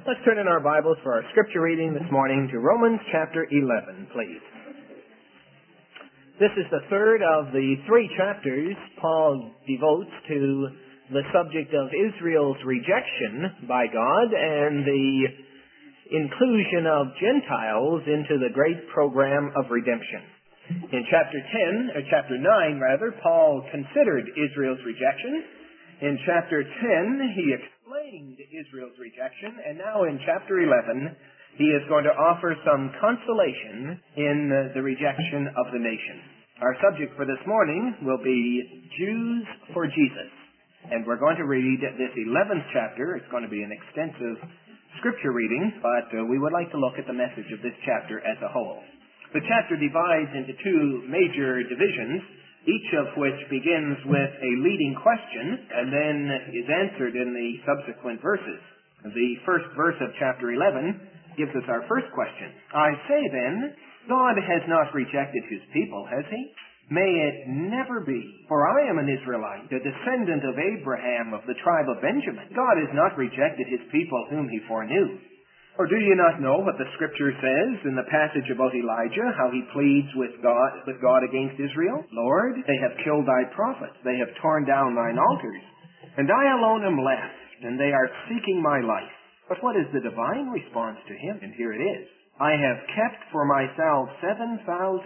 Let's turn in our Bibles for our scripture reading this morning to Romans chapter 11, please. This is the third of the three chapters Paul devotes to the subject of Israel's rejection by God and the inclusion of Gentiles into the great program of redemption. In chapter 9, Paul considered Israel's rejection. In chapter 10, he explained Israel's rejection, and now in chapter 11, he is going to offer some consolation in the rejection of the nation. Our subject for this morning will be Jews for Jesus, and we're going to read this 11th chapter. It's going to be an extensive scripture reading, but we would like to look at the message of this chapter as a whole. The chapter divides into two major divisions, each of which begins with a leading question and then is answered in the subsequent verses. The first verse of chapter 11 gives us our first question. I say then, God has not rejected his people, has he? May it never be. For I am an Israelite, a descendant of Abraham of the tribe of Benjamin. God has not rejected his people whom he foreknew. Or do you not know what the Scripture says in the passage about Elijah, how he pleads with God against Israel? Lord, they have killed thy prophets, they have torn down thine altars, and I alone am left, and they are seeking my life. But what is the divine response to him? And here it is. I have kept for myself 7,000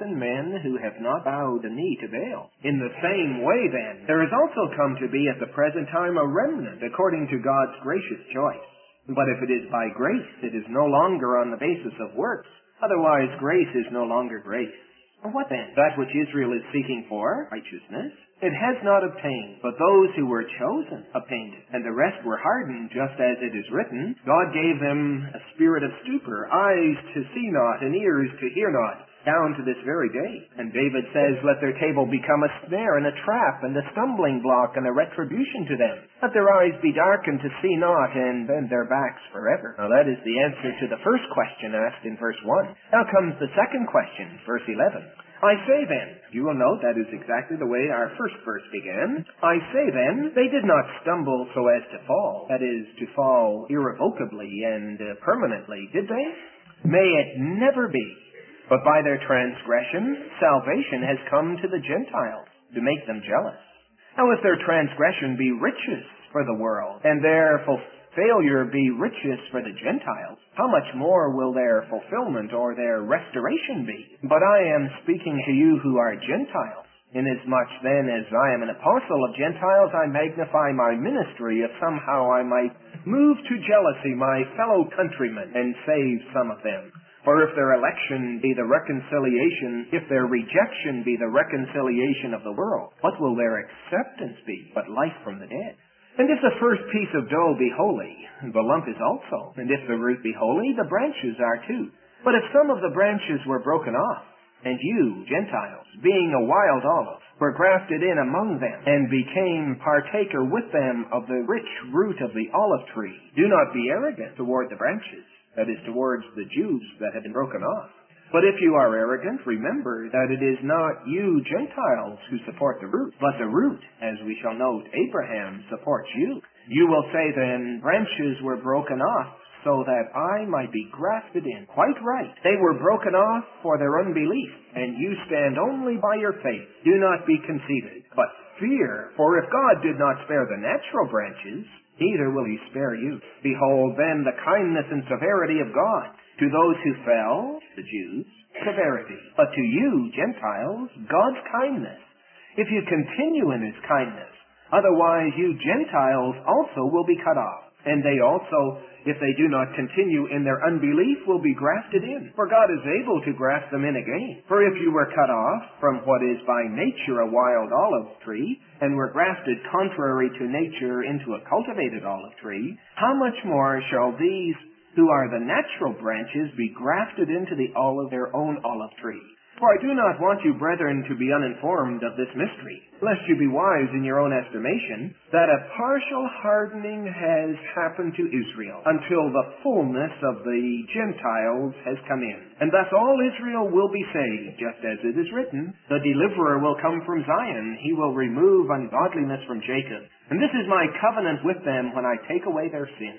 men who have not bowed a knee to Baal. In the same way, then, there has also come to be at the present time a remnant according to God's gracious choice. But if it is by grace, it is no longer on the basis of works. Otherwise, grace is no longer grace. What then? That which Israel is seeking for, righteousness, it has not obtained, but those who were chosen obtained it. And the rest were hardened, just as it is written, God gave them a spirit of stupor, eyes to see not, and ears to hear not, down to this very day. And David says, let their table become a snare and a trap and a stumbling block and a retribution to them. Let their eyes be darkened to see not and bend their backs forever. Now that is the answer to the first question asked in verse 1. Now comes the second question, verse 11. I say then, you will note that is exactly the way our first verse began. I say then, they did not stumble so as to fall. That is, to fall irrevocably and permanently, did they? May it never be. But by their transgression, salvation has come to the Gentiles to make them jealous. How if their transgression be riches for the world, and their failure be riches for the Gentiles, how much more will their fulfillment or their restoration be? But I am speaking to you who are Gentiles. Inasmuch then as I am an apostle of Gentiles, I magnify my ministry if somehow I might move to jealousy my fellow countrymen and save some of them. For if their election be the reconciliation, if their rejection be the reconciliation of the world, what will their acceptance be but life from the dead? And if the first piece of dough be holy, the lump is also. And if the root be holy, the branches are too. But if some of the branches were broken off, and you, Gentiles, being a wild olive, were grafted in among them, and became partaker with them of the rich root of the olive tree, do not be arrogant toward the branches. That is, towards the Jews that have been broken off. But if you are arrogant, remember that it is not you Gentiles who support the root, but the root, as we shall note, Abraham supports you. You will say then, branches were broken off so that I might be grafted in. Quite right. They were broken off for their unbelief, and you stand only by your faith. Do not be conceited, but fear, for if God did not spare the natural branches, neither will he spare you. Behold then the kindness and severity of God. To those who fell, the Jews, severity. But to you, Gentiles, God's kindness. If you continue in his kindness, otherwise you Gentiles also will be cut off. And they also, if they do not continue in their unbelief, will be grafted in. For God is able to graft them in again. For if you were cut off from what is by nature a wild olive tree, and were grafted contrary to nature into a cultivated olive tree, how much more shall these who are the natural branches be grafted into their own olive tree? For I do not want you, brethren, to be uninformed of this mystery, lest you be wise in your own estimation, that a partial hardening has happened to Israel, until the fullness of the Gentiles has come in. And thus all Israel will be saved, just as it is written, the deliverer will come from Zion, he will remove ungodliness from Jacob. And this is my covenant with them when I take away their sins.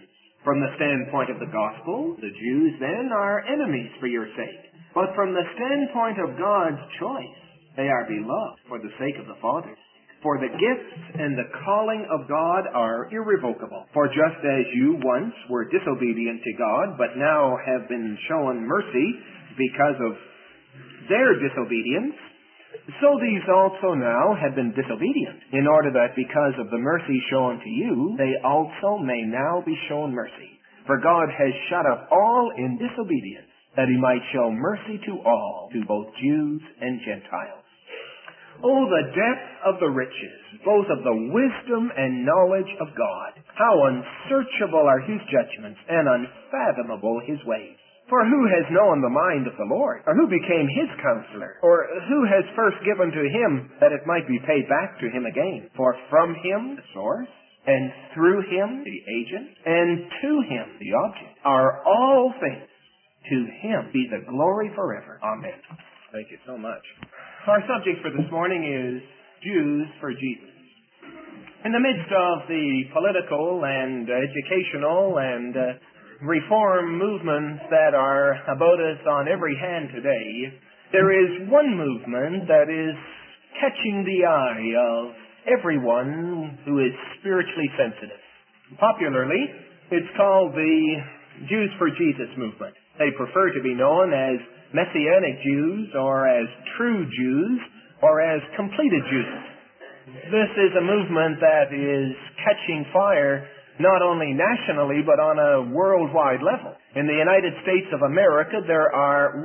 From the standpoint of the gospel, the Jews then are enemies for your sake. But from the standpoint of God's choice, they are beloved for the sake of the Father. For the gifts and the calling of God are irrevocable. For just as you once were disobedient to God, but now have been shown mercy because of their disobedience, so these also now have been disobedient, in order that because of the mercy shown to you, they also may now be shown mercy. For God has shut up all in disobedience, that he might show mercy to all, to both Jews and Gentiles. Oh, the depth of the riches, both of the wisdom and knowledge of God. How unsearchable are his judgments, and unfathomable his ways. For who has known the mind of the Lord? Or who became his counselor? Or who has first given to him that it might be paid back to him again? For from him, the source, and through him, the agent, and to him, the object, are all things. To him be the glory forever. Amen. Thank you so much. Our subject for this morning is Jews for Jesus. In the midst of the political and educational and reform movements that are about us on every hand today, there is one movement that is catching the eye of everyone who is spiritually sensitive. Popularly, it's called the Jews for Jesus movement. They prefer to be known as Messianic Jews, or as true Jews, or as completed Jews. This is a movement that is catching fire not only nationally, but on a worldwide level. In the United States of America, there are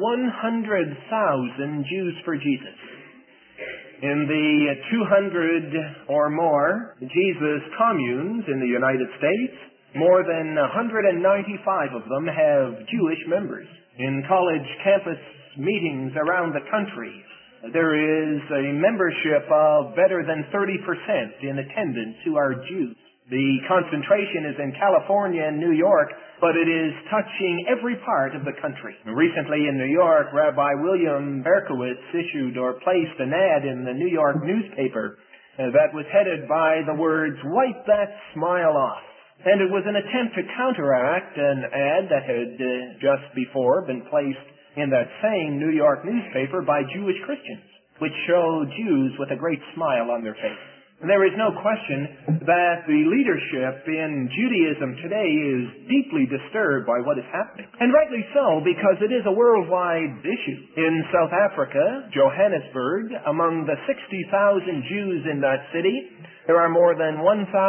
100,000 Jews for Jesus. In the 200 or more Jesus communes in the United States, more than 195 of them have Jewish members. In college campus meetings around the country, there is a membership of better than 30% in attendance who are Jews. The concentration is in California and New York, but it is touching every part of the country. Recently in New York, Rabbi William Berkowitz issued or placed an ad in the New York newspaper that was headed by the words, "Wipe that smile off." And it was an attempt to counteract an ad that had just before been placed in that same New York newspaper by Jewish Christians, which showed Jews with a great smile on their face. There is no question that the leadership in Judaism today is deeply disturbed by what is happening. And rightly so, because it is a worldwide issue. In South Africa, Johannesburg, among the 60,000 Jews in that city, there are more than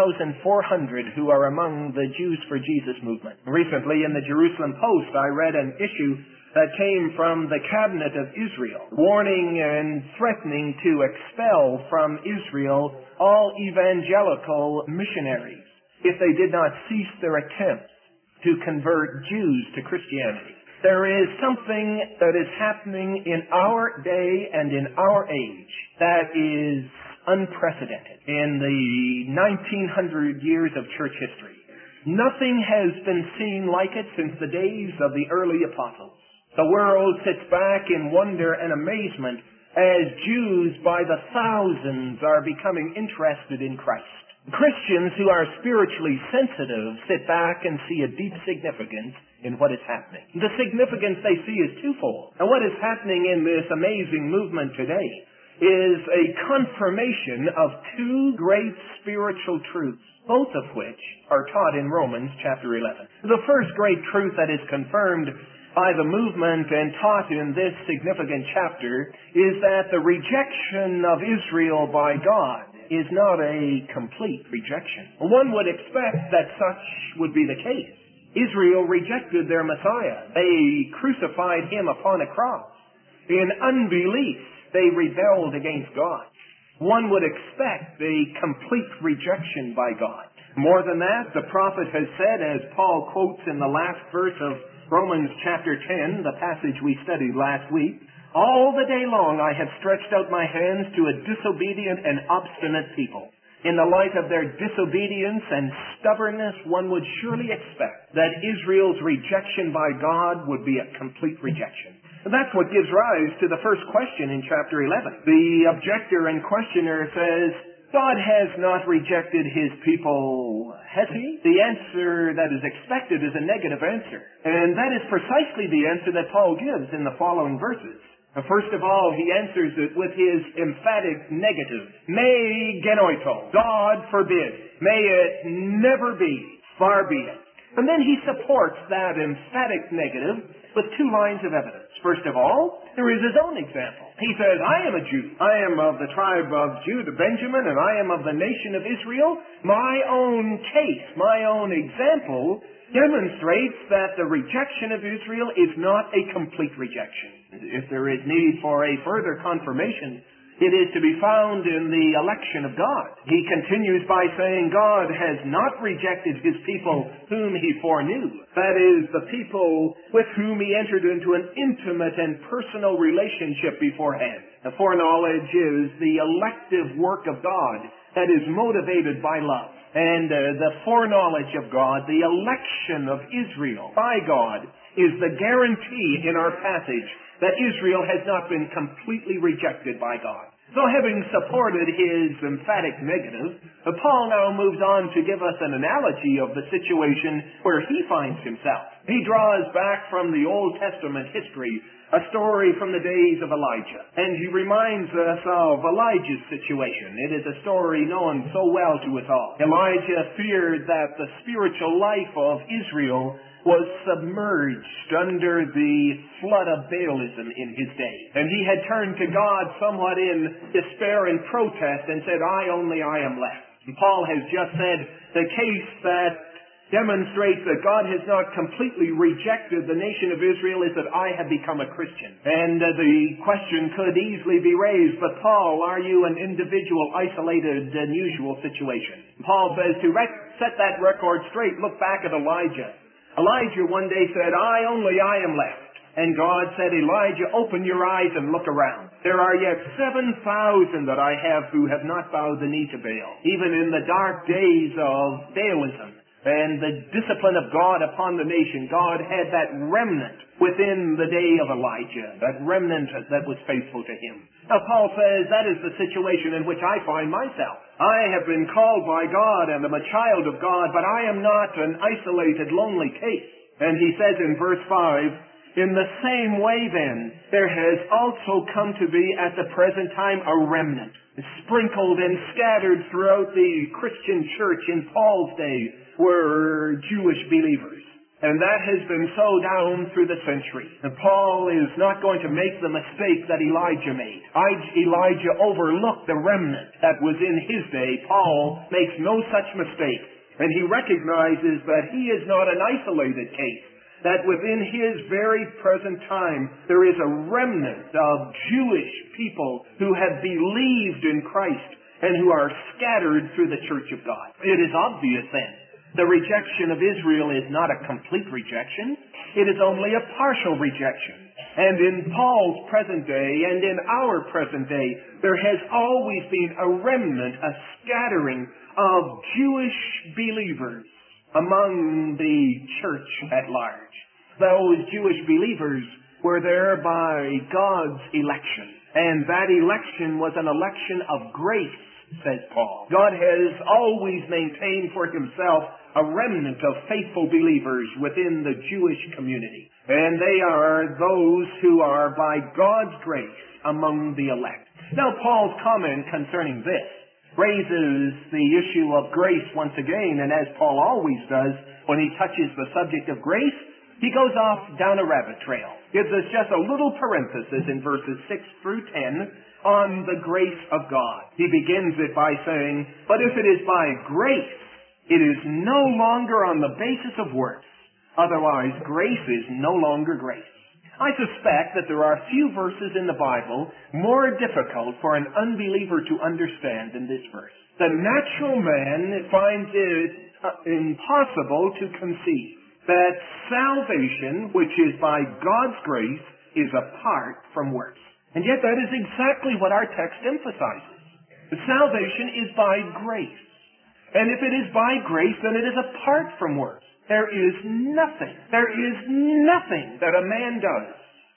1,400 who are among the Jews for Jesus movement. Recently in the Jerusalem Post, I read an issue that came from the cabinet of Israel, warning and threatening to expel from Israel all evangelical missionaries if they did not cease their attempts to convert Jews to Christianity. There is something that is happening in our day and in our age that is unprecedented in the 1900 years of church history. Nothing has been seen like it since the days of the early apostles. The world sits back in wonder and amazement as Jews by the thousands are becoming interested in Christ. Christians who are spiritually sensitive sit back and see a deep significance in what is happening. The significance they see is twofold. And what is happening in this amazing movement today is a confirmation of two great spiritual truths, both of which are taught in Romans chapter 11. The first great truth that is confirmed by the movement and taught in this significant chapter is that the rejection of Israel by God is not a complete rejection. One would expect that such would be the case. Israel rejected their Messiah. They crucified him upon a cross. In unbelief, they rebelled against God. One would expect a complete rejection by God. More than that, the prophet has said, as Paul quotes in the last verse of Romans chapter 10, the passage we studied last week, "All the day long I have stretched out my hands to a disobedient and obstinate people. In the light of their disobedience and stubbornness, one would surely expect that Israel's rejection by God would be a complete rejection." And that's what gives rise to the first question in chapter 11. The objector and questioner says, God has not rejected His people, has He? The answer that is expected is a negative answer. And that is precisely the answer that Paul gives in the following verses. First of all, he answers it with his emphatic negative. Me genoito. God forbid. May it never be. Far be it. And then he supports that emphatic negative with two lines of evidence. First of all, there is his own example. He says, I am a Jew. I am of the tribe of Judah, Benjamin, and I am of the nation of Israel. My own case, my own example demonstrates that the rejection of Israel is not a complete rejection. If there is need for a further confirmation, it is to be found in the election of God. He continues by saying God has not rejected His people whom He foreknew. That is, the people with whom He entered into an intimate and personal relationship beforehand. The foreknowledge is the elective work of God that is motivated by love. And the foreknowledge of God, the election of Israel by God, is the guarantee in our passage that Israel has not been completely rejected by God. So having supported his emphatic negative, Paul now moves on to give us an analogy of the situation where he finds himself. He draws back from the Old Testament history a story from the days of Elijah. And he reminds us of Elijah's situation. It is a story known so well to us all. Elijah feared that the spiritual life of Israel was submerged under the flood of Baalism in his day. And he had turned to God somewhat in despair and protest and said, I am left. And Paul has just said the case that demonstrates that God has not completely rejected the nation of Israel is that I have become a Christian. And the question could easily be raised, but Paul, are you an individual, isolated, unusual situation? Paul says to set that record straight, look back at Elijah. Elijah one day said, I am left. And God said, Elijah, open your eyes and look around. There are yet 7,000 that I have who have not bowed the knee to Baal. Even in the dark days of Baalism and the discipline of God upon the nation, God had that remnant within the day of Elijah, that remnant that was faithful to him. Now Paul says that is the situation in which I find myself. I have been called by God and am a child of God, but I am not an isolated, lonely case. And he says in verse 5, in the same way then, there has also come to be at the present time a remnant, sprinkled and scattered throughout the Christian church in Paul's day were Jewish believers. And that has been so down through the century. And Paul is not going to make the mistake that Elijah made. Elijah overlooked the remnant that was in his day. Paul makes no such mistake. And he recognizes that he is not an isolated case. That within his very present time, there is a remnant of Jewish people who have believed in Christ and who are scattered through the church of God. It is obvious then, the rejection of Israel is not a complete rejection. It is only a partial rejection. And in Paul's present day and in our present day, there has always been a remnant, a scattering of Jewish believers among the church at large. Those Jewish believers were there by God's election. And that election was an election of grace, says Paul. God has always maintained for himself a remnant of faithful believers within the Jewish community. And they are those who are by God's grace among the elect. Now Paul's comment concerning this raises the issue of grace once again, and as Paul always does when he touches the subject of grace, he goes off down a rabbit trail. Gives us just a little parenthesis in verses 6 through 10 on the grace of God. He begins it by saying, but if it is by grace, it is no longer on the basis of works. Otherwise, grace is no longer grace. I suspect that there are few verses in the Bible more difficult for an unbeliever to understand than this verse. The natural man finds it impossible to conceive that salvation, which is by God's grace, is apart from works. And yet that is exactly what our text emphasizes. The salvation is by grace. And if it is by grace, then it is apart from works. There is nothing that a man does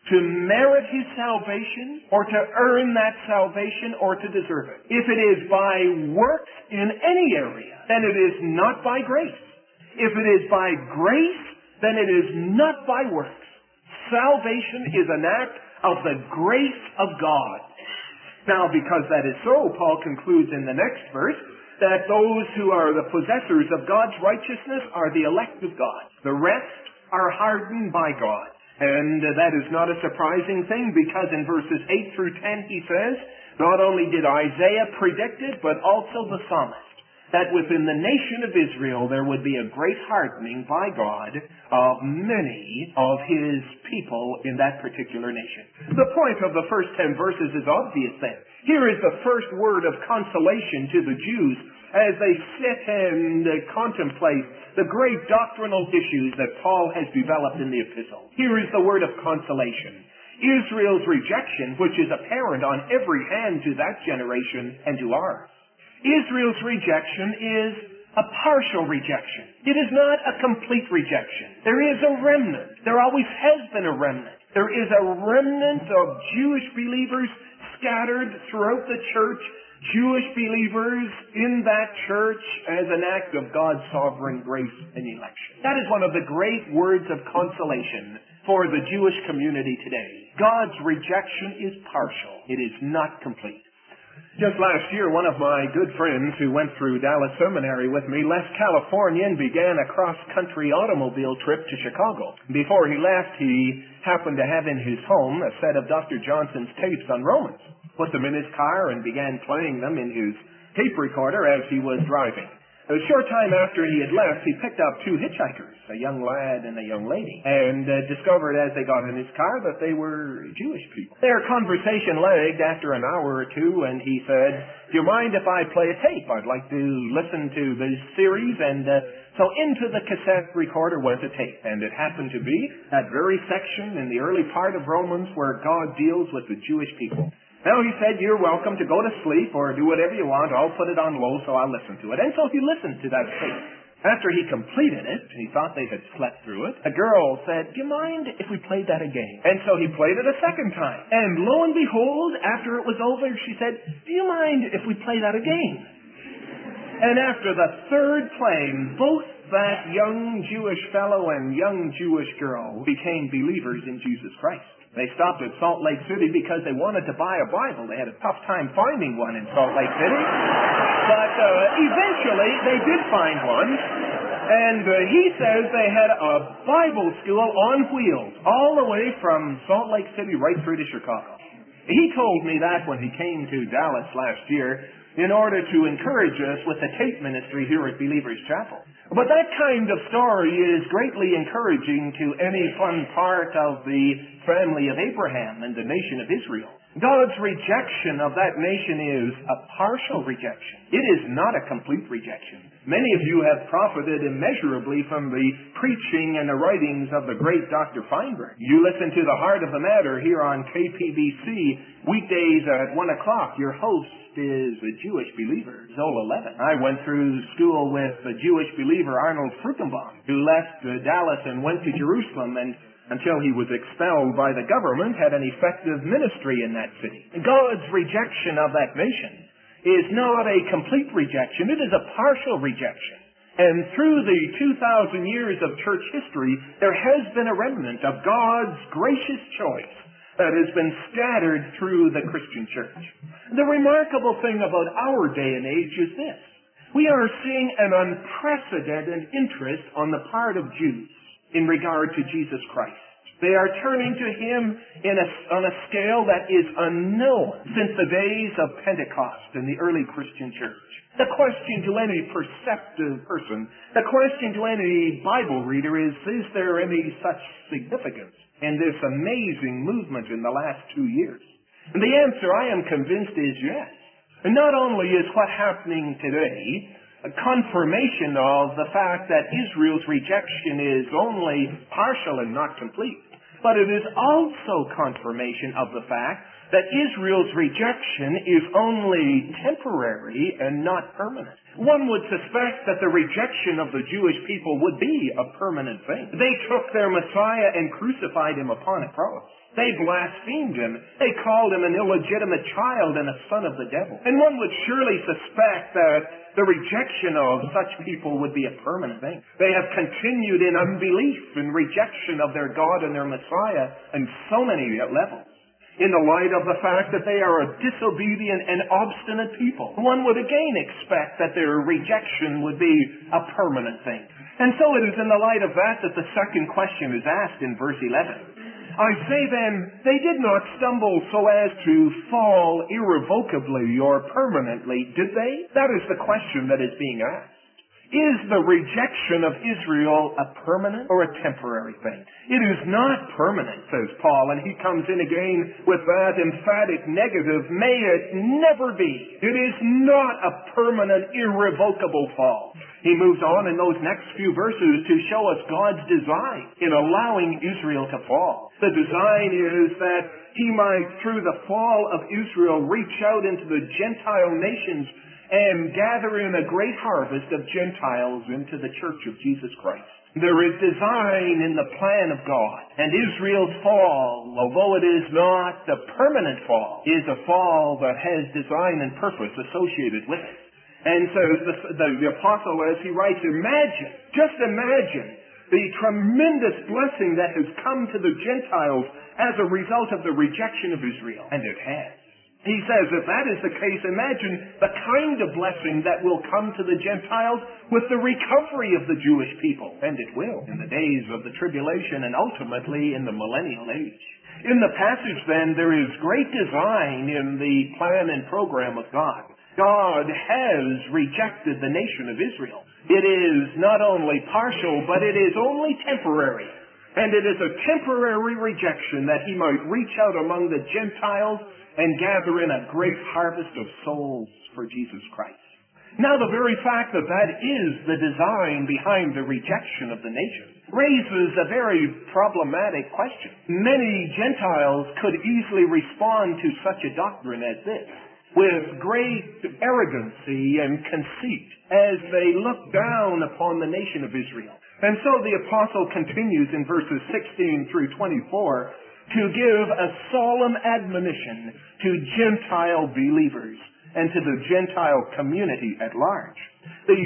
to merit his salvation, or to earn that salvation, or to deserve it. If it is by works in any area, then it is not by grace. If it is by grace, then it is not by works. Salvation is an act of the grace of God. Now, because that is so, Paul concludes in the next verse that those who are the possessors of God's righteousness are the elect of God. The rest are hardened by God. And that is not a surprising thing, because in verses 8 through 10 he says, not only did Isaiah predict it, but also the psalmist, that within the nation of Israel there would be a great hardening by God of many of his people in that particular nation. The point of the first 10 verses is obvious then. Here is the first word of consolation to the Jews as they sit and contemplate the great doctrinal issues that Paul has developed in the epistle. Here is the word of consolation. Israel's rejection, which is apparent on every hand to that generation and to ours. Israel's rejection is a partial rejection. It is not a complete rejection. There is a remnant. There always has been a remnant. There is a remnant of Jewish believers scattered throughout the church, Jewish believers in that church as an act of God's sovereign grace and election. That is one of the great words of consolation for the Jewish community today. God's rejection is partial. It is not complete. Just last year, one of my good friends who went through Dallas Seminary with me left California and began a cross-country automobile trip to Chicago. Before he left, he happened to have in his home a set of Dr. Johnson's tapes on Romans. Put them in his car and began playing them in his tape recorder as he was driving. A short time after he had left, he picked up two hitchhikers, a young lad and a young lady, and discovered as they got in his car that they were Jewish people. Their conversation lagged after an hour or two, and he said, "Do you mind if I play a tape? I'd like to listen to this series." And so into the cassette recorder went a tape, and it happened to be that very section in the early part of Romans where God deals with the Jewish people. Now, he said, "You're welcome to go to sleep or do whatever you want. I'll put it on low so I'll listen to it." And so he listened to that tape. After he completed it, and he thought they had slept through it, a girl said, "Do you mind if we played that again?" And so he played it a second time. And lo and behold, after it was over, she said, "Do you mind if we play that again?" And after the third playing, both that young Jewish fellow and young Jewish girl became believers in Jesus Christ. They stopped at Salt Lake City because they wanted to buy a Bible. They had a tough time finding one in Salt Lake City. But eventually they did find one. And he says they had a Bible school on wheels all the way from Salt Lake City right through to Chicago. He told me that when he came to Dallas last year in order to encourage us with the tape ministry here at Believers Chapel. But that kind of story is greatly encouraging to any fun part of the family of Abraham and the nation of Israel. God's rejection of that nation is a partial rejection. It is not a complete rejection. Many of you have profited immeasurably from the preaching and the writings of the great Dr. Feinberg. You listen to the Heart of the Matter here on KPBC weekdays at 1 o'clock. Your host is a Jewish believer, Zola Levin. I went through school with a Jewish believer, Arnold Fruchtenbaum, who left Dallas and went to Jerusalem and until he was expelled by the government, had an effective ministry in that city. God's rejection of that nation is not a complete rejection. It is a partial rejection. And through the 2,000 years of church history, there has been a remnant of God's gracious choice that has been scattered through the Christian church. The remarkable thing about our day and age is this. We are seeing an unprecedented interest on the part of Jews in regard to Jesus Christ. They are turning to Him on a scale that is unknown since the days of Pentecost in the early Christian church. The question to any perceptive person, the question to any Bible reader is there any such significance in this amazing movement in the last 2 years? And the answer, I am convinced, is yes. And not only is what happening today a confirmation of the fact that Israel's rejection is only partial and not complete, but it is also confirmation of the fact that Israel's rejection is only temporary and not permanent. One would suspect that the rejection of the Jewish people would be a permanent thing. They took their Messiah and crucified him upon a cross. They blasphemed him. They called him an illegitimate child and a son of the devil. And one would surely suspect that the rejection of such people would be a permanent thing. They have continued in unbelief and rejection of their God and their Messiah on so many levels. In the light of the fact that they are a disobedient and obstinate people, one would again expect that their rejection would be a permanent thing. And so it is in the light of that that the second question is asked in verse 11. I say then, they did not stumble so as to fall irrevocably or permanently, did they? That is the question that is being asked. Is the rejection of Israel a permanent or a temporary thing? It is not permanent, says Paul, and he comes in again with that emphatic negative, may it never be. It is not a permanent, irrevocable fall. He moves on in those next few verses to show us God's design in allowing Israel to fall. The design is that he might, through the fall of Israel, reach out into the Gentile nations and gather in a great harvest of Gentiles into the church of Jesus Christ. There is design in the plan of God. And Israel's fall, although it is not the permanent fall, is a fall that has design and purpose associated with it. And so the apostle, as he writes, just imagine the tremendous blessing that has come to the Gentiles as a result of the rejection of Israel. And it has. He says, if that is the case, imagine the kind of blessing that will come to the Gentiles with the recovery of the Jewish people. And it will, in the days of the tribulation and ultimately in the millennial age. In the passage, then, there is great design in the plan and program of God. God has rejected the nation of Israel. It is not only partial, but it is only temporary. And it is a temporary rejection that he might reach out among the Gentiles and gather in a great harvest of souls for Jesus Christ. Now, the very fact that that is the design behind the rejection of the nation raises a very problematic question. Many Gentiles could easily respond to such a doctrine as this with great arrogancy and conceit as they look down upon the nation of Israel. And so the apostle continues in verses 16 through 24 to give a solemn admonition to Gentile believers and to the Gentile community at large. The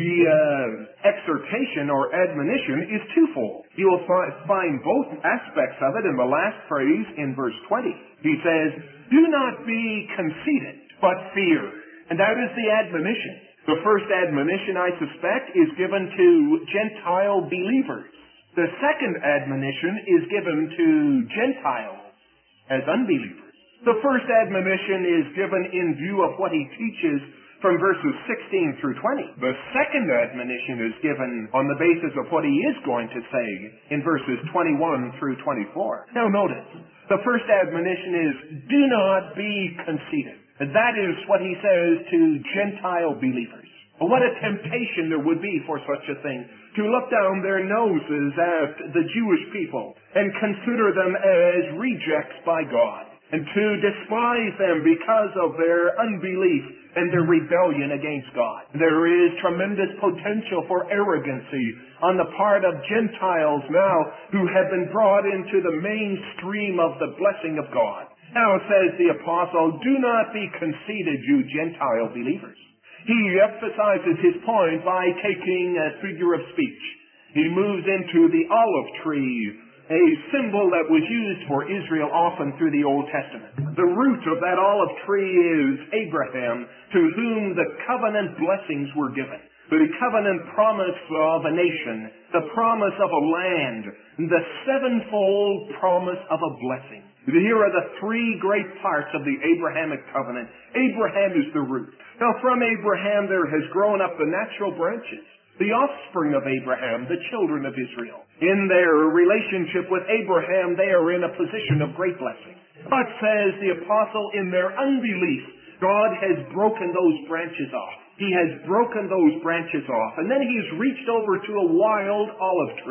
exhortation or admonition is twofold. You will find both aspects of it in the last phrase in verse 20. He says, do not be conceited, but fear. And that is the admonition. The first admonition, I suspect, is given to Gentile believers. The second admonition is given to Gentiles as unbelievers. The first admonition is given in view of what he teaches from verses 16 through 20. The second admonition is given on the basis of what he is going to say in verses 21 through 24. Now notice, the first admonition is, do not be conceited. That is what he says to Gentile believers. What a temptation there would be for such a thing, to look down their noses at the Jewish people and consider them as rejects by God, and to despise them because of their unbelief and their rebellion against God. There is tremendous potential for arrogancy on the part of Gentiles now who have been brought into the mainstream of the blessing of God. Now says the apostle, do not be conceited, you Gentile believers. He emphasizes his point by taking a figure of speech. He moves into the olive tree, a symbol that was used for Israel often through the Old Testament. The root of that olive tree is Abraham, to whom the covenant blessings were given. The covenant promise of a nation, the promise of a land, the sevenfold promise of a blessing. Here are the three great parts of the Abrahamic covenant. Abraham is the root. Now from Abraham there has grown up the natural branches, the offspring of Abraham, the children of Israel. In their relationship with Abraham, they are in a position of great blessing. But says the apostle, in their unbelief, God has broken those branches off. He has broken those branches off. And then he's reached over to a wild olive tree.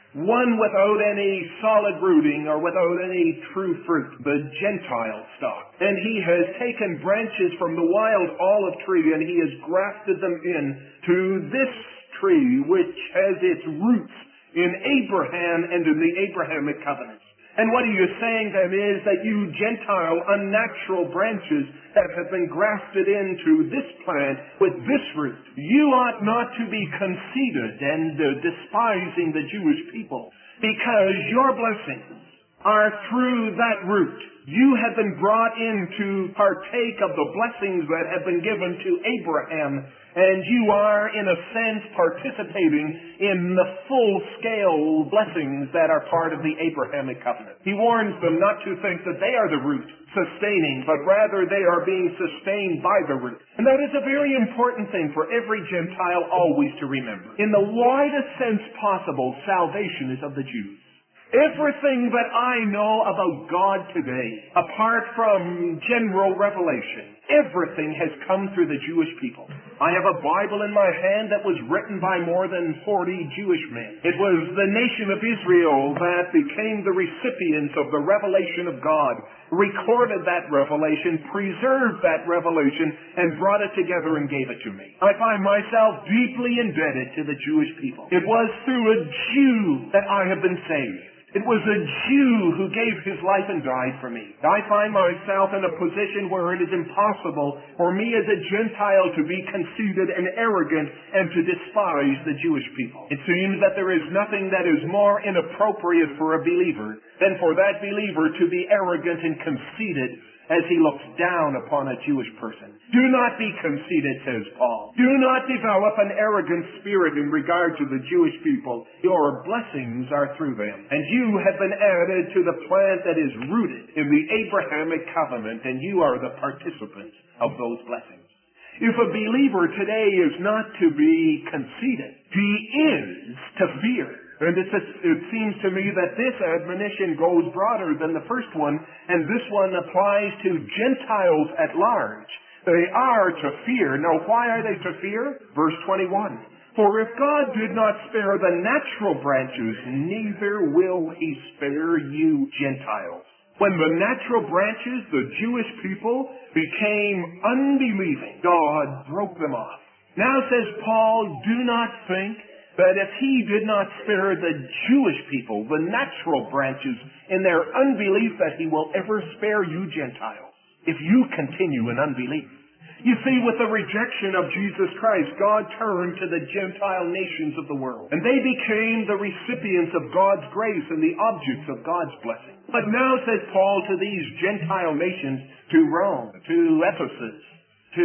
one without any solid rooting or without any true fruit, the Gentile stock. And he has taken branches from the wild olive tree and he has grafted them in to this tree which has its roots in Abraham and in the Abrahamic covenants. And what he is saying then is that you Gentile unnatural branches that have been grafted into this plant with this root, you ought not to be conceited and despising the Jewish people, because your blessings are through that root. You have been brought in to partake of the blessings that have been given to Abraham, and you are, in a sense, participating in the full-scale blessings that are part of the Abrahamic covenant. He warns them not to think that they are the root sustaining, but rather they are being sustained by the root. And that is a very important thing for every Gentile always to remember. In the widest sense possible, salvation is of the Jews. Everything that I know about God today, apart from general revelation, everything has come through the Jewish people. I have a Bible in my hand that was written by more than 40 Jewish men. It was the nation of Israel that became the recipients of the revelation of God, recorded that revelation, preserved that revelation, and brought it together and gave it to me. I find myself deeply indebted to the Jewish people. It was through a Jew that I have been saved. It was a Jew who gave his life and died for me. I find myself in a position where it is impossible for me as a Gentile to be conceited and arrogant and to despise the Jewish people. It seems that there is nothing that is more inappropriate for a believer than for that believer to be arrogant and conceited as he looks down upon a Jewish person. Do not be conceited, says Paul. Do not develop an arrogant spirit in regard to the Jewish people. Your blessings are through them. And you have been added to the plant that is rooted in the Abrahamic covenant, and you are the participants of those blessings. If a believer today is not to be conceited, he is to fear. And it seems to me that this admonition goes broader than the first one, and this one applies to Gentiles at large. They are to fear. Now, why are they to fear? Verse 21. For if God did not spare the natural branches, neither will he spare you Gentiles. When the natural branches, the Jewish people, became unbelieving, God broke them off. Now, says Paul, do not think that if he did not spare the Jewish people, the natural branches, in their unbelief, that he will ever spare you Gentiles, if you continue in unbelief. You see, with the rejection of Jesus Christ, God turned to the Gentile nations of the world, and they became the recipients of God's grace and the objects of God's blessing. But now, says Paul, to these Gentile nations, to Rome, to Ephesus, to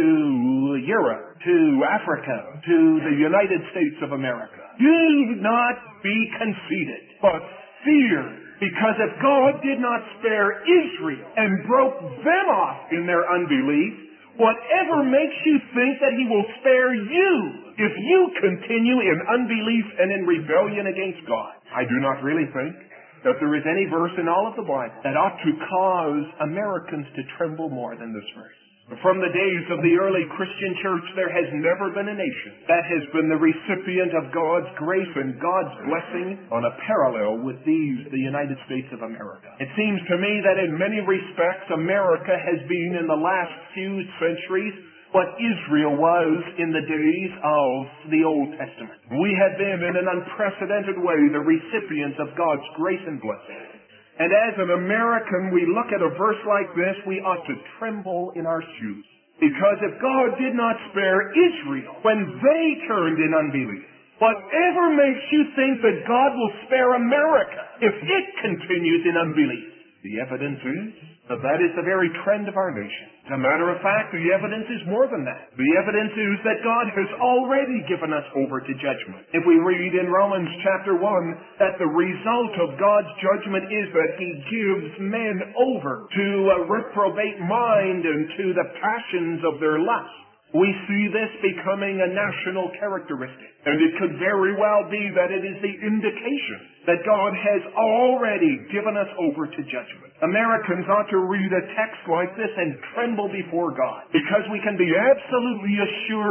Europe, to Africa, to the United States of America, do not be conceited, but fear. Because if God did not spare Israel and broke them off in their unbelief, whatever makes you think that he will spare you if you continue in unbelief and in rebellion against God? I do not really think that there is any verse in all of the Bible that ought to cause Americans to tremble more than this verse. From the days of the early Christian church, there has never been a nation that has been the recipient of God's grace and God's blessing on a parallel with the United States of America. It seems to me that in many respects, America has been in the last few centuries what Israel was in the days of the Old Testament. We have been in an unprecedented way the recipients of God's grace and blessing. And as an American, we look at a verse like this, we ought to tremble in our shoes. Because if God did not spare Israel when they turned in unbelief, whatever makes you think that God will spare America if it continues in unbelief? The evidence is that is the very trend of our nation. As a matter of fact, the evidence is more than that. The evidence is that God has already given us over to judgment. If we read in Romans chapter 1 that the result of God's judgment is that he gives men over to a reprobate mind and to the passions of their lust, we see this becoming a national characteristic. And it could very well be that it is the indication that God has already given us over to judgment. Americans ought to read a text like this and tremble before God, because we can be absolutely assured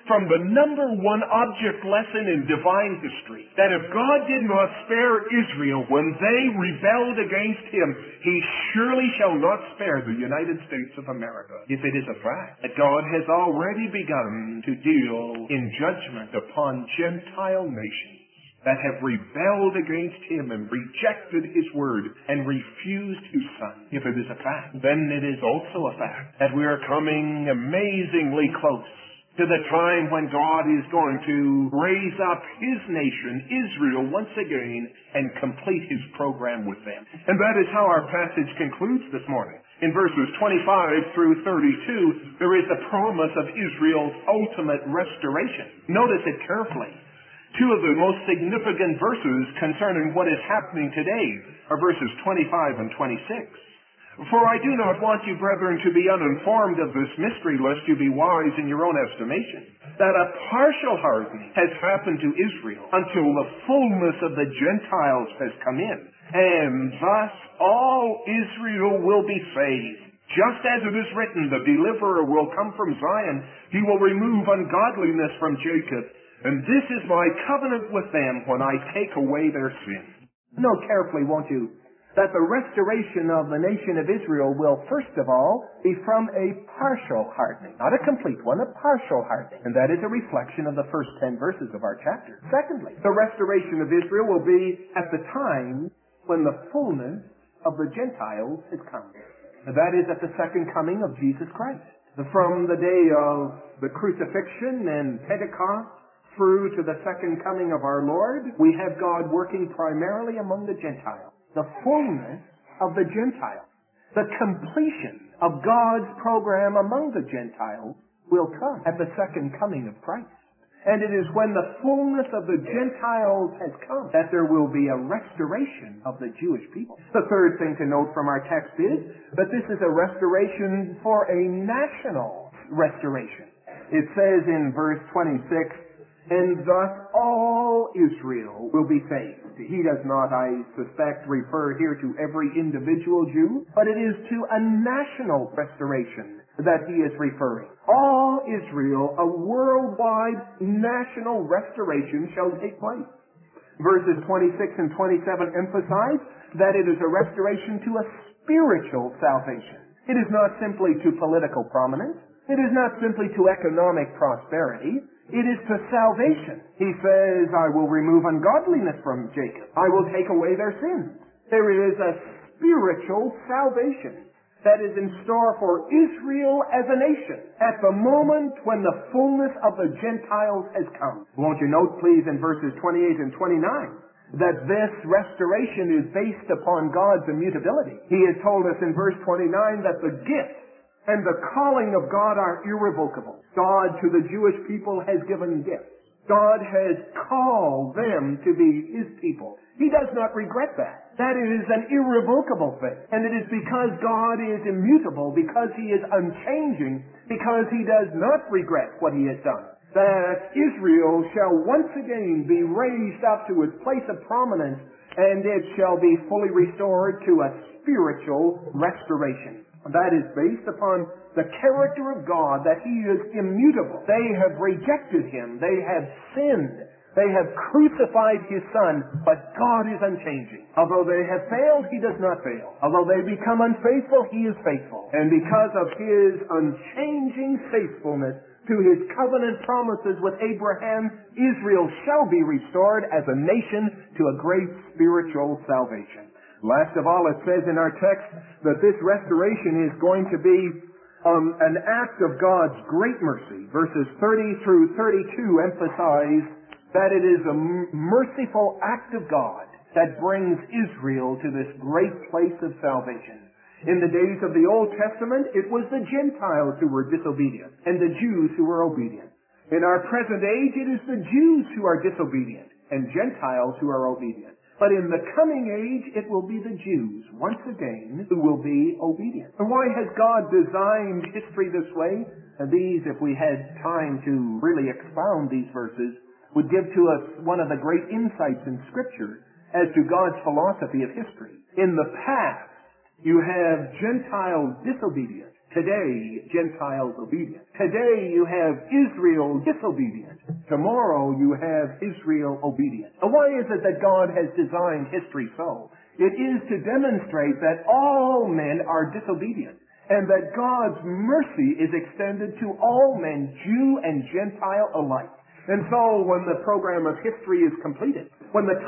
from the number one object lesson in divine history, that if God did not spare Israel when they rebelled against Him, He surely shall not spare the United States of America. If it is a fact that God has already begun to deal in judgment upon Gentile nations that have rebelled against Him and rejected His word and refused His Son. If it is a fact, then it is also a fact that we are coming amazingly close to the time when God is going to raise up His nation, Israel, once again and complete His program with them. And that is how our passage concludes this morning. In verses 25 through 32, there is the promise of Israel's ultimate restoration. Notice it carefully. Two of the most significant verses concerning what is happening today are verses 25 and 26. For I do not want you, brethren, to be uninformed of this mystery, lest you be wise in your own estimation, that a partial hardening has happened to Israel until the fullness of the Gentiles has come in, and thus all Israel will be saved. Just as it is written, the deliverer will come from Zion, he will remove ungodliness from Jacob, and this is my covenant with them when I take away their sin. Note carefully, won't you, that the restoration of the nation of Israel will, first of all, be from a partial hardening. Not a complete one, a partial hardening. And that is a reflection of the first 10 verses of our chapter. Secondly, the restoration of Israel will be at the time when the fullness of the Gentiles has come. And that is at the second coming of Jesus Christ. From the day of the crucifixion and Pentecost, through to the second coming of our Lord, we have God working primarily among the Gentiles. The fullness of the Gentiles, the completion of God's program among the Gentiles will come at the second coming of Christ. And it is when the fullness of the Gentiles has come that there will be a restoration of the Jewish people. The third thing to note from our text is that this is a restoration for a national restoration. It says in verse 26, and thus all Israel will be saved. He does not, I suspect, refer here to every individual Jew, but it is to a national restoration that he is referring. All Israel, a worldwide national restoration shall take place. Verses 26 and 27 emphasize that it is a restoration to a spiritual salvation. It is not simply to political prominence. It is not simply to economic prosperity. It is to salvation. He says, I will remove ungodliness from Jacob. I will take away their sins. There is a spiritual salvation that is in store for Israel as a nation at the moment when the fullness of the Gentiles has come. Won't you note, please, in verses 28 and 29, that this restoration is based upon God's immutability. He has told us in verse 29 that the gifts and the calling of God are irrevocable. God to the Jewish people has given gifts. God has called them to be His people. He does not regret that. That is an irrevocable thing. And it is because God is immutable, because He is unchanging, because He does not regret what He has done, that Israel shall once again be raised up to its place of prominence, and it shall be fully restored to a spiritual restoration. That is based upon the character of God, that He is immutable. They have rejected Him. They have sinned. They have crucified His Son, but God is unchanging. Although they have failed, He does not fail. Although they become unfaithful, He is faithful. And because of His unchanging faithfulness to His covenant promises with Abraham, Israel shall be restored as a nation to a great spiritual salvation. Last of all, it says in our text that this restoration is going to be an act of God's great mercy. Verses 30 through 32 emphasize that it is a merciful act of God that brings Israel to this great place of salvation. In the days of the Old Testament, it was the Gentiles who were disobedient and the Jews who were obedient. In our present age, it is the Jews who are disobedient and Gentiles who are obedient. But in the coming age, it will be the Jews, once again, who will be obedient. And why has God designed history this way? And these, if we had time to really expound these verses, would give to us one of the great insights in Scripture as to God's philosophy of history. In the past, you have Gentile disobedience Today, Gentiles obedient. Today you have Israel disobedient. Tomorrow you have Israel obedient. Now why is it that God has designed history so? It is to demonstrate that all men are disobedient, and that God's mercy is extended to all men, Jew and Gentile alike. And so when the program of history is completed, when the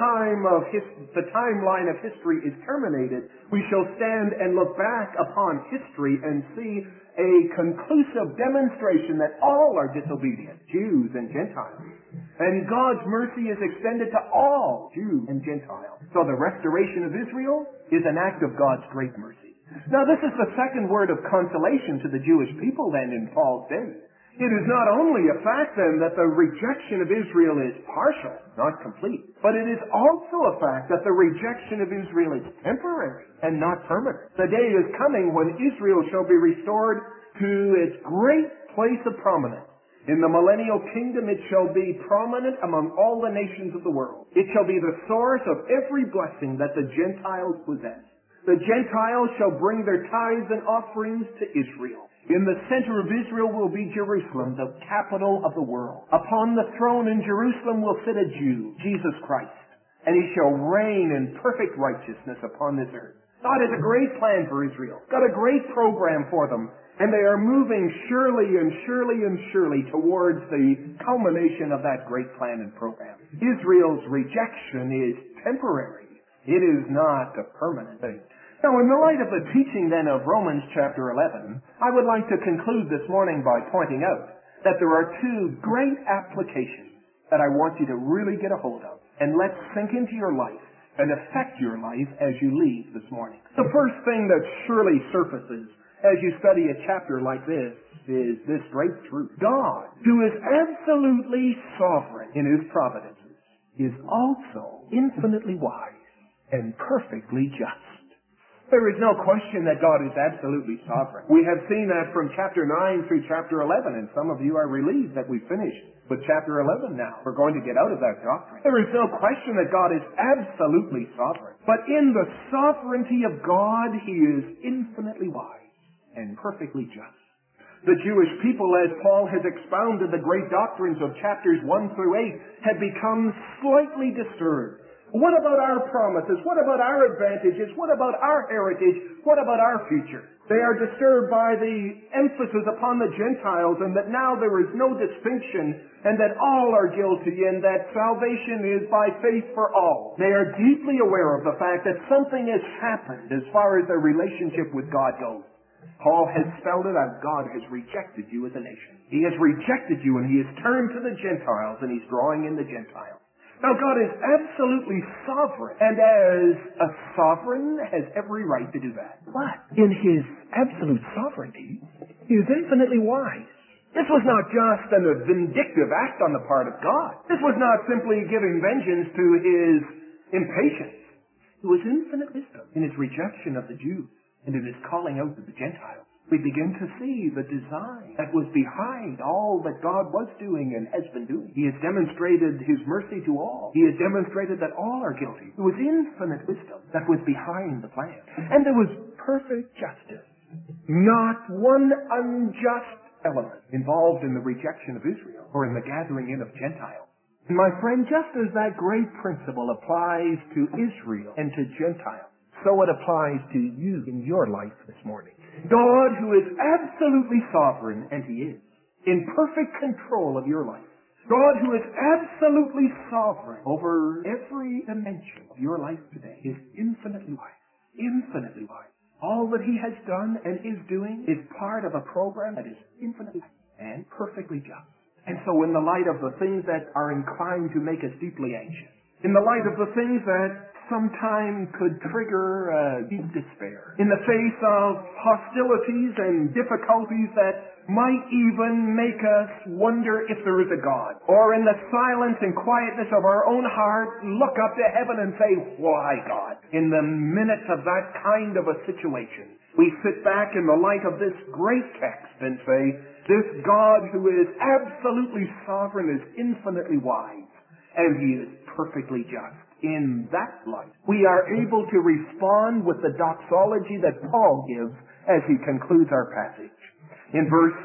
timeline of history is terminated, we shall stand and look back upon history and see a conclusive demonstration that all are disobedient, Jews and Gentiles. And God's mercy is extended to all, Jews and Gentiles. So the restoration of Israel is an act of God's great mercy. Now this is the second word of consolation to the Jewish people then in Paul's day. It is not only a fact then that the rejection of Israel is partial, not complete, but it is also a fact that the rejection of Israel is temporary and not permanent. The day is coming when Israel shall be restored to its great place of prominence. In the millennial kingdom it shall be prominent among all the nations of the world. It shall be the source of every blessing that the Gentiles possess. The Gentiles shall bring their tithes and offerings to Israel. In the center of Israel will be Jerusalem, the capital of the world. Upon the throne in Jerusalem will sit a Jew, Jesus Christ, and he shall reign in perfect righteousness upon this earth. God has a great plan for Israel, got a great program for them, and they are moving surely and surely and surely towards the culmination of that great plan and program. Israel's rejection is temporary. It is not a permanent thing. Now, in the light of the teaching then of Romans chapter 11, I would like to conclude this morning by pointing out that there are two great applications that I want you to really get a hold of and let sink into your life and affect your life as you leave this morning. The first thing that surely surfaces as you study a chapter like this is this great truth. God, who is absolutely sovereign in his providences, is also infinitely wise and perfectly just. There is no question that God is absolutely sovereign. We have seen that from chapter 9 through chapter 11, and some of you are relieved that we finished with chapter 11 now. We're going to get out of that doctrine. There is no question that God is absolutely sovereign. But in the sovereignty of God, he is infinitely wise and perfectly just. The Jewish people, as Paul has expounded the great doctrines of chapters 1 through 8, have become slightly disturbed. What about our promises? What about our advantages? What about our heritage? What about our future? They are disturbed by the emphasis upon the Gentiles and that now there is no distinction and that all are guilty and that salvation is by faith for all. They are deeply aware of the fact that something has happened as far as their relationship with God goes. Paul has spelled it out. God has rejected you as a nation. He has rejected you and he has turned to the Gentiles and he's drawing in the Gentiles. Now, God is absolutely sovereign, and as a sovereign has every right to do that. But in his absolute sovereignty, he is infinitely wise. This was not just a vindictive act on the part of God. This was not simply giving vengeance to his impatience. It was infinite wisdom in his rejection of the Jews and in his calling out to the Gentiles. We begin to see the design that was behind all that God was doing and has been doing. He has demonstrated his mercy to all. He has demonstrated that all are guilty. There was infinite wisdom that was behind the plan. And there was perfect justice. Not one unjust element involved in the rejection of Israel or in the gathering in of Gentiles. And my friend, just as that great principle applies to Israel and to Gentiles, so it applies to you in your life this morning. God, who is absolutely sovereign, and he is, in perfect control of your life. God, who is absolutely sovereign over every dimension of your life today, is infinitely wise. Infinitely wise. All that he has done and is doing is part of a program that is infinitely and perfectly just. And so in the light of the things that are inclined to make us deeply anxious, in the light of the things that sometimes could trigger deep despair, in the face of hostilities and difficulties that might even make us wonder if there is a God, or in the silence and quietness of our own heart, look up to heaven and say, why God? In the minutes of that kind of a situation, we sit back in the light of this great text and say, this God who is absolutely sovereign is infinitely wise, and he is perfectly just. In that light, we are able to respond with the doxology that Paul gives as he concludes our passage. In verse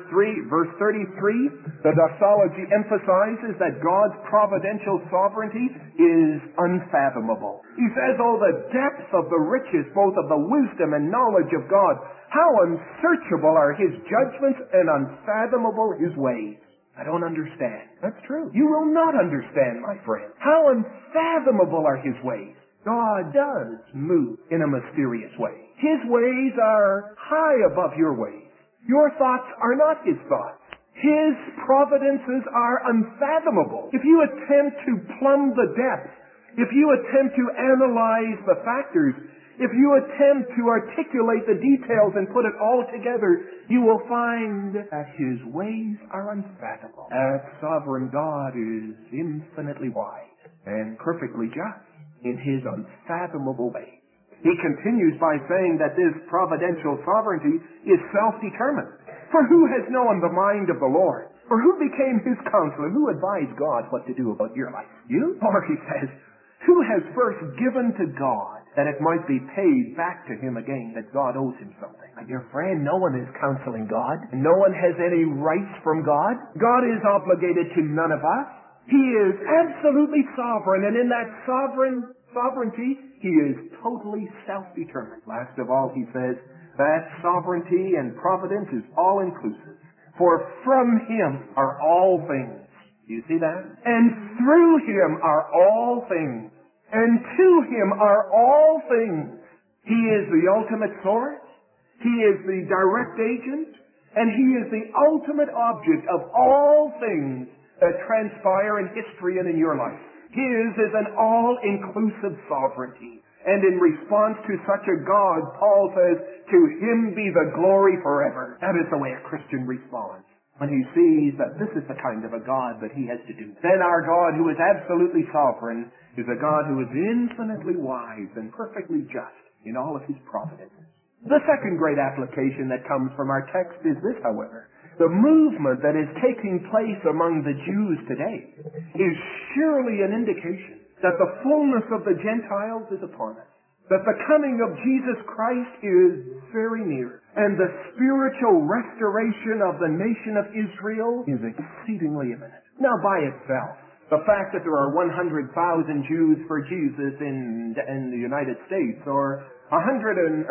33, the doxology emphasizes that God's providential sovereignty is unfathomable. He says, "Oh, the depth of the riches, both of the wisdom and knowledge of God. How unsearchable are His judgments and unfathomable His ways." I don't understand. That's true. You will not understand, my friend. How unfathomable are His ways. God does move in a mysterious way. His ways are high above your ways. Your thoughts are not His thoughts. His providences are unfathomable. If you attempt to plumb the depths, if you attempt to analyze the factors, if you attempt to articulate the details and put it all together, you will find that His ways are unfathomable. That sovereign God is infinitely wise and perfectly just in His unfathomable ways. He continues by saying that this providential sovereignty is self-determined. For who has known the mind of the Lord? Or who became His counselor? Who advised God what to do about your life? You? Or he says, who has first given to God that it might be paid back to Him again, that God owes him something? My dear friend, no one is counseling God. No one has any rights from God. God is obligated to none of us. He is absolutely sovereign, and in that sovereignty, He is totally self-determined. Last of all, he says, that sovereignty and providence is all-inclusive. For from Him are all things. Do you see that? And through Him are all things. And to Him are all things. He is the ultimate source. He is the direct agent. And He is the ultimate object of all things that transpire in history and in your life. His is an all-inclusive sovereignty. And in response to such a God, Paul says, to Him be the glory forever. That is the way a Christian responds when he sees that this is the kind of a God that he has to do. Then our God, who is absolutely sovereign, is a God who is infinitely wise and perfectly just in all of His providences. The second great application that comes from our text is this, however. The movement that is taking place among the Jews today is surely an indication that the fullness of the Gentiles is upon us, that the coming of Jesus Christ is very near, and the spiritual restoration of the nation of Israel is exceedingly imminent. Now, by itself, the fact that there are 100,000 Jews for Jesus in the United States, or 1,400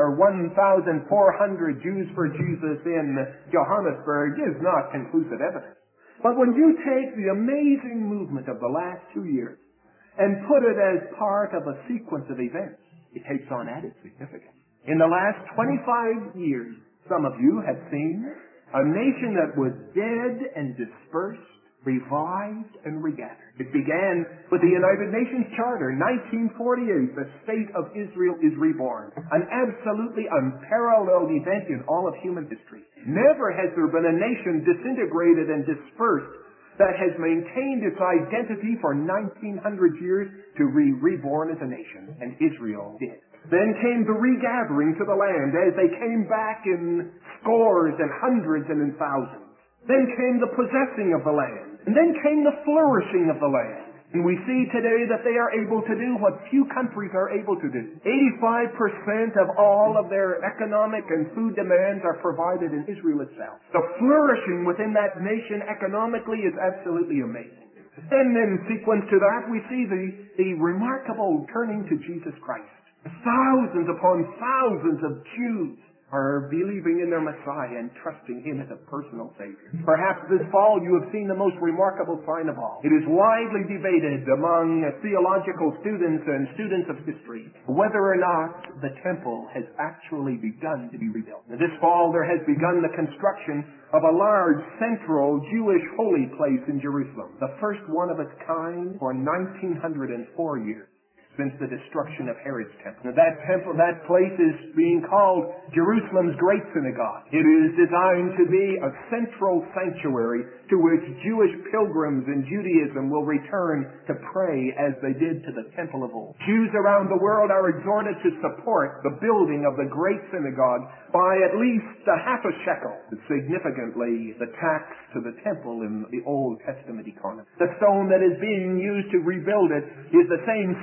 Jews for Jesus in Johannesburg, is not conclusive evidence. But when you take the amazing movement of the last 2 years and put it as part of a sequence of events, it takes on added significance. In the last 25 years, some of you have seen a nation that was dead and dispersed, revived and regathered. It began with the United Nations Charter, 1948. The state of Israel is reborn. An absolutely unparalleled event in all of human history. Never has there been a nation disintegrated and dispersed that has maintained its identity for 1900 years to be reborn as a nation, and Israel did. Then came the regathering to the land as they came back in scores and hundreds and in thousands. Then came the possessing of the land. And then came the flourishing of the land. And we see today that they are able to do what few countries are able to do. 85% of all of their economic and food demands are provided in Israel itself. The flourishing within that nation economically is absolutely amazing. And in sequence to that, we see the remarkable turning to Jesus Christ. Thousands upon thousands of Jews are believing in their Messiah and trusting Him as a personal Savior. Perhaps this fall you have seen the most remarkable sign of all. It is widely debated among theological students and students of history whether or not the temple has actually begun to be rebuilt. This fall there has begun the construction of a large central Jewish holy place in Jerusalem, the first one of its kind for 1904 years. Since the destruction of Herod's temple. Now, that place is being called Jerusalem's Great Synagogue. It is designed to be a central sanctuary to which Jewish pilgrims in Judaism will return to pray as they did to the temple of old. Jews around the world are exhorted to support the building of the Great Synagogue by at least half a shekel, significantly the tax to the temple in the Old Testament economy. The stone that is being used to rebuild it is the same stone of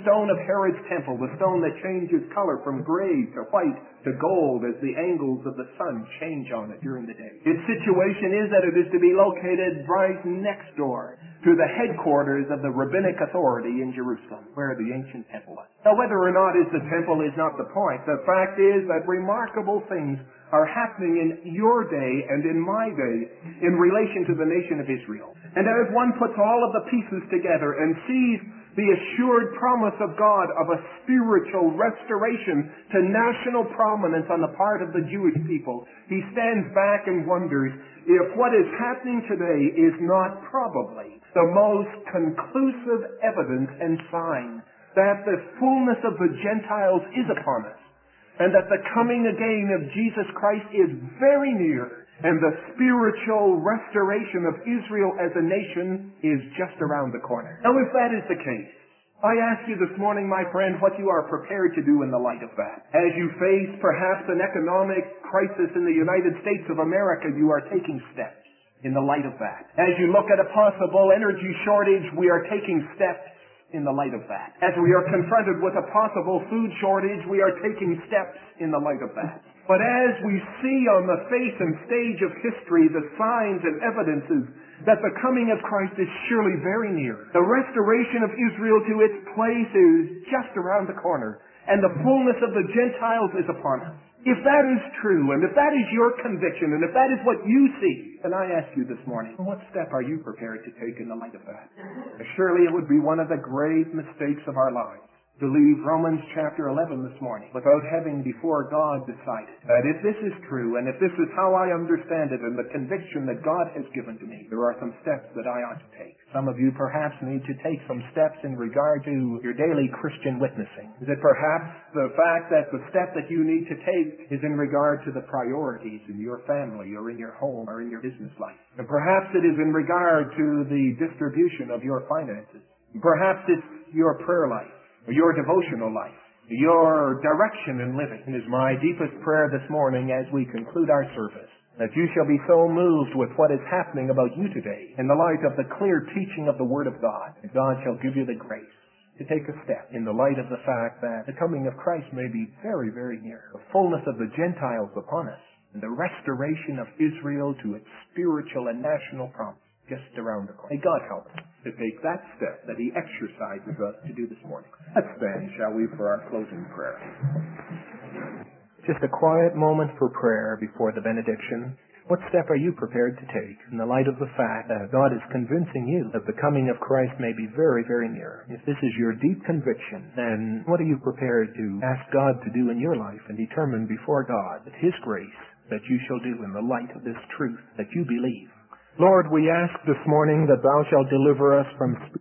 Herod's temple, the stone that changes color from gray to white to gold as the angles of the sun change on it during the day. Its situation is that it is to be located right next door to the headquarters of the rabbinic authority in Jerusalem, where the ancient temple was. Now, whether or not is the temple is not the point. The fact is that remarkable things are happening in your day and in my day in relation to the nation of Israel. And as one puts all of the pieces together and sees the assured promise of God of a spiritual restoration to national prominence on the part of the Jewish people, he stands back and wonders if what is happening today is not probably the most conclusive evidence and sign that the fullness of the Gentiles is upon us, and that the coming again of Jesus Christ is very near, and the spiritual restoration of Israel as a nation is just around the corner. Now, if that is the case, I ask you this morning, my friend, what you are prepared to do in the light of that. As you face perhaps an economic crisis in the United States of America, you are taking steps in the light of that. As you look at a possible energy shortage, we are taking steps in the light of that. As we are confronted with a possible food shortage, we are taking steps in the light of that. But as we see on the face and stage of history the signs and evidences that the coming of Christ is surely very near, the restoration of Israel to its place is just around the corner, and the fullness of the Gentiles is upon us. If that is true, and if that is your conviction, and if that is what you see, then I ask you this morning, what step are you prepared to take in the light of that? Surely it would be one of the great mistakes of our lives to leave Romans chapter 11 this morning without having before God decided that if this is true, and if this is how I understand it, and the conviction that God has given to me, there are some steps that I ought to take. Some of you perhaps need to take some steps in regard to your daily Christian witnessing. Is it perhaps the fact that the step that you need to take is in regard to the priorities in your family or in your home or in your business life? And perhaps it is in regard to the distribution of your finances. Perhaps it's your prayer life, your devotional life, your direction in living. It is my deepest prayer this morning as we conclude our service that you shall be so moved with what is happening about you today in the light of the clear teaching of the Word of God, that God shall give you the grace to take a step in the light of the fact that the coming of Christ may be very, very near, the fullness of the Gentiles upon us, and the restoration of Israel to its spiritual and national promise just around the corner. May God help us to take that step that He exercises us to do this morning. Let's stand, shall we, for our closing prayer. Just a quiet moment for prayer before the benediction. What step are you prepared to take in the light of the fact that God is convincing you that the coming of Christ may be very, very near? If this is your deep conviction, then what are you prepared to ask God to do in your life and determine before God that His grace that you shall do in the light of this truth that you believe? Lord, we ask this morning that Thou shalt deliver us from